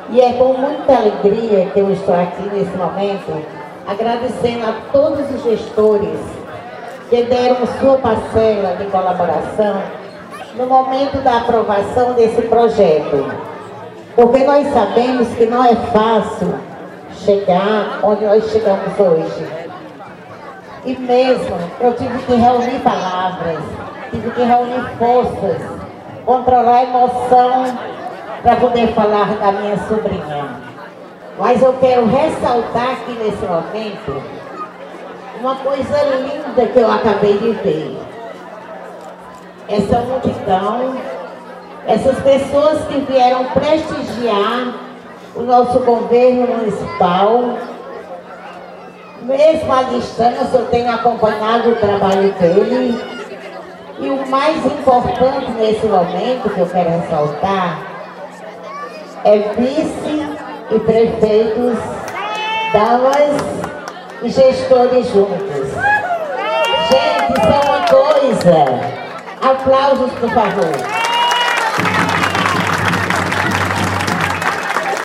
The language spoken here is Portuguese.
E é com muita alegria que eu estou aqui nesse momento, agradecendo a todos os gestores que deram sua parcela de colaboração no momento da aprovação desse projeto. Porque nós sabemos que não é fácil chegar onde nós chegamos hoje. E mesmo eu tive que reunir palavras, tive que reunir forças, controlar a emoção para poder falar da minha sobrinha. Mas eu quero ressaltar aqui nesse momento uma coisa linda que eu acabei de ver. Essa multidão, essas pessoas que vieram prestigiar o nosso governo municipal. Mesmo à distância, eu tenho acompanhado o trabalho dele. E o mais importante nesse momento que eu quero ressaltar é vice e prefeitos, damas e gestores juntos. Gente, isso é uma coisa. Aplausos, por favor.